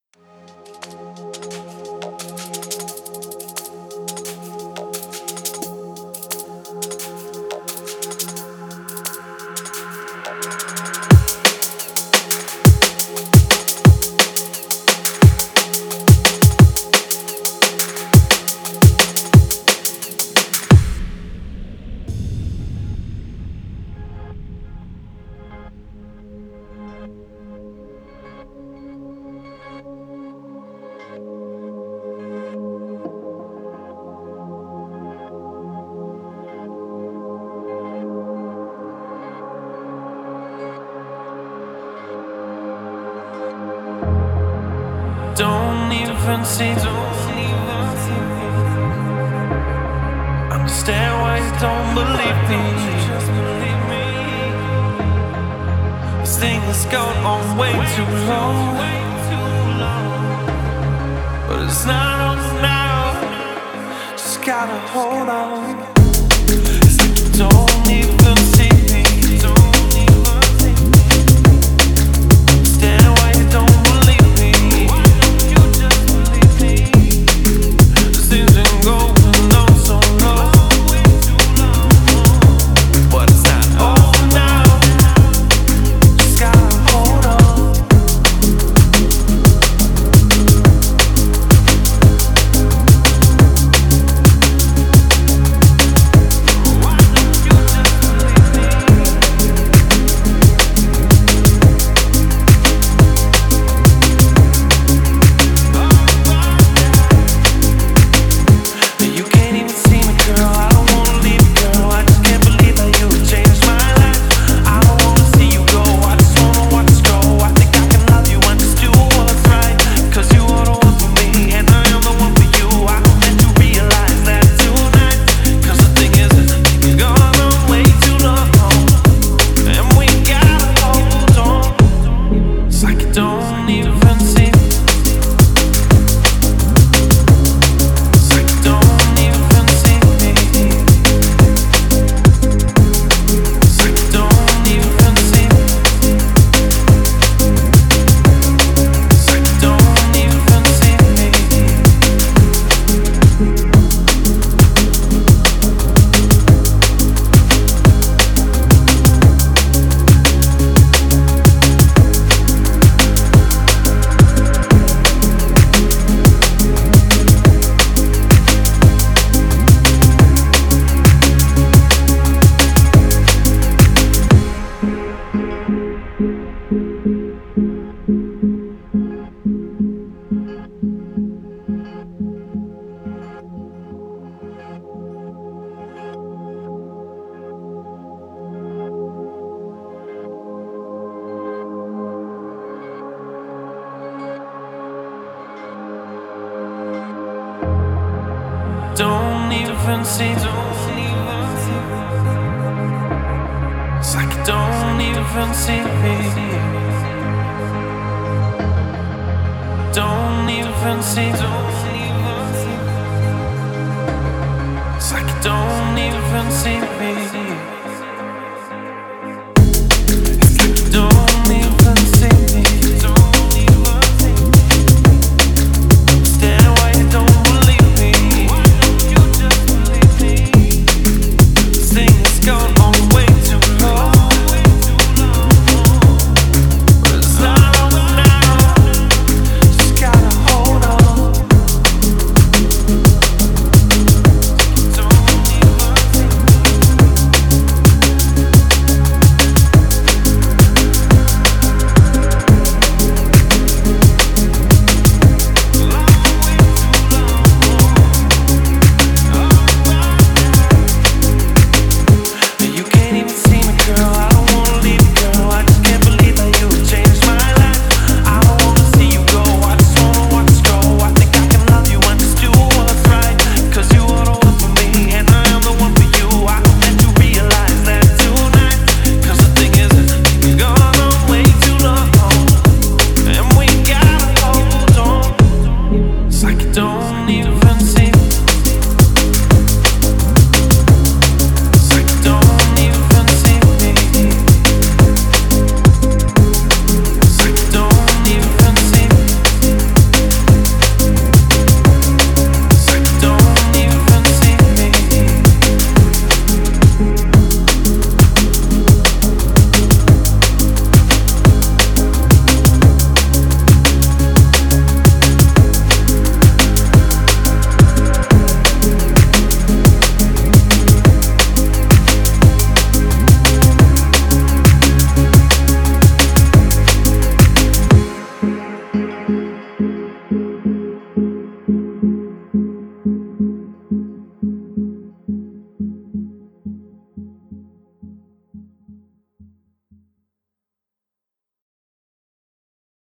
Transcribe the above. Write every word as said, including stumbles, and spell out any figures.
Don't even see, understand why you don't believe me. This thing has gone on way too long, but it's not on now. Just gotta hold on. It's like you don't even see me. Don't even see me. Understand why you don't believe me. Don't even see, don't even see. It's like you don't even see me. Don't even see, don't even see. It's like you don't even see me.